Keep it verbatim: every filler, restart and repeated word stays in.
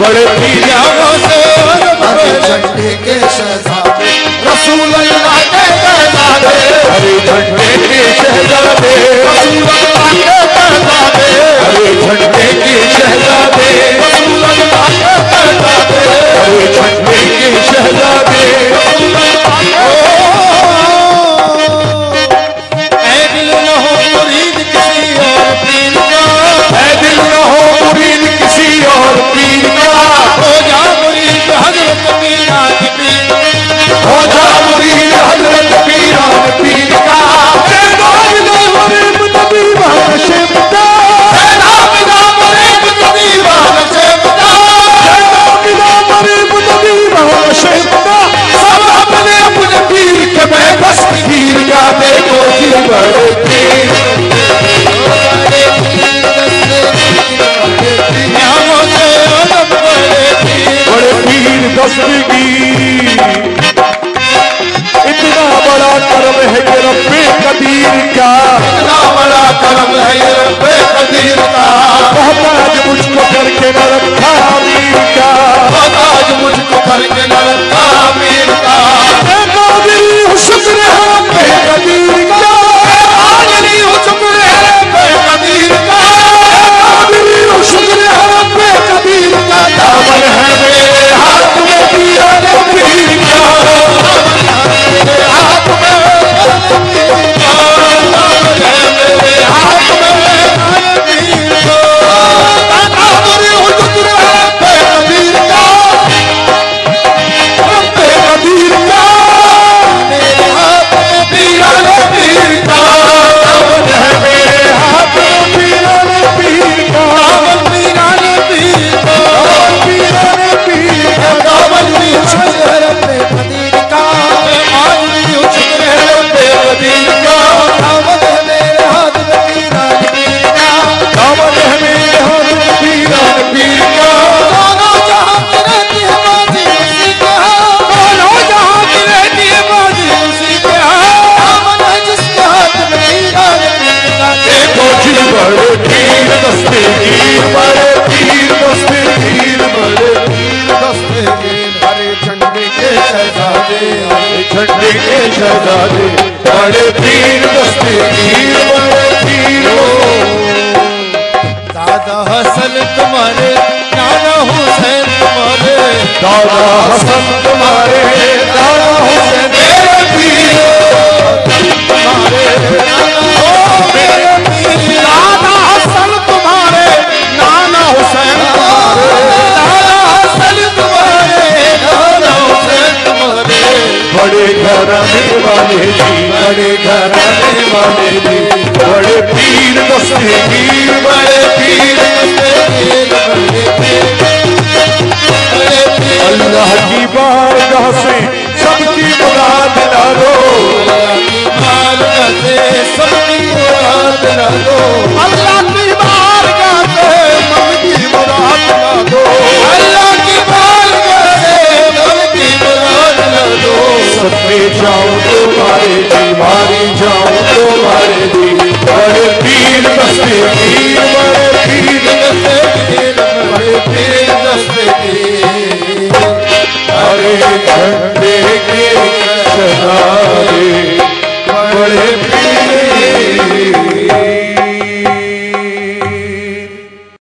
बड़े पीरों से हरे झंडे के शहजादे रसूल अल्लाह के शहजादे, हरे झंडे के शहजादे रसूल अल्लाह के शहजादे, हरे झंडे के शहजादे रसूल अल्लाह के शहजादे, हरे झंडे के शहजादे। ऐ दिल न हो मुरीद किसी और पीर का, ऐ दिल न हो मुरीद किसी और पीर का, हो जा मुरीद हजरत मीरान पीर, हो जा मुरीद हजरत पीरान पीर का। नाम नाम तबीबान से बता, नाम नाम तबीबान से बता, नाम नाम तबीबान से बता। सब अपने अपने पीर के मैं बस पीर का देखो जी बड़े पीर, बड़े पीर दस्तगीर। इतना बड़ा करम है ये रब्बे कदीर का, इतना बड़ा करम है ये रब्बे कदीर का, मोहताज मुझको करके न रखा अमीर का, मोहताज मुझको करके न रखा अमीर का। मैं कादिरी हूँ शुक्र है रब्बे कदीर का, कादिरी हूँ शुक्र है रब्बे कदीर का, कादिरी हूँ शुक्र है रब्बे कदीर का। दामन है मेरे हाथ में पीरान पीर का, हाथ में हाथ में पीर को, कादिरी हूँ शुक्र है रब्बे कदीर का, रब्बे कदीर का। मेरे हाथ में पीरान पीर का, दामन है मेरे हाथ में पीरान पीर का, दामन पीरान पीर को, पीरान पीर का। दामन भी शुक्र है रब्बे कदीर का, माधुरी हूँ शुक्र है रब्बे कदीर का, दामन है मेरे हाथ में पीरान पीर का, दामन है मेरे हाथ में पीरान पीर का। दोनों जहां की रहती है बाजी उसी के हाथ, दोनों जहां की रहती है बाजी उसी के हाथ, दामन है जिसके हाथ में पीरान पीर का। देखो जी बड़े पीर दस्तगीर, बड़े पीर दस्तगीर, बड़े पीर दस्तगीर। हरे झंडे के शहजादे, हरे झंडे के शहजादे, बड़े पीर दस्तगीर, बड़े पीर। दादा हसन तुम्हारे, नाना हुसैन तुम्हारे, दादा हसन तुम्हारे, दादा हुसैन मेरे पीर तुम्हारे, ओ मेरे पीर। दादा हसन तुम्हारे, नाना हुसैन तुम्हारे, दादा हसन तुम्हारे, नाना हुसैन तुम्हारे, बड़े घराने वाले जी, बड़े घराने वाले जी, बड़े पीर दस्तगीर, बड़े पीर। अल्लाह की बारगाह से सबकी मुराद ला लो, सबकी मुराद ला लो,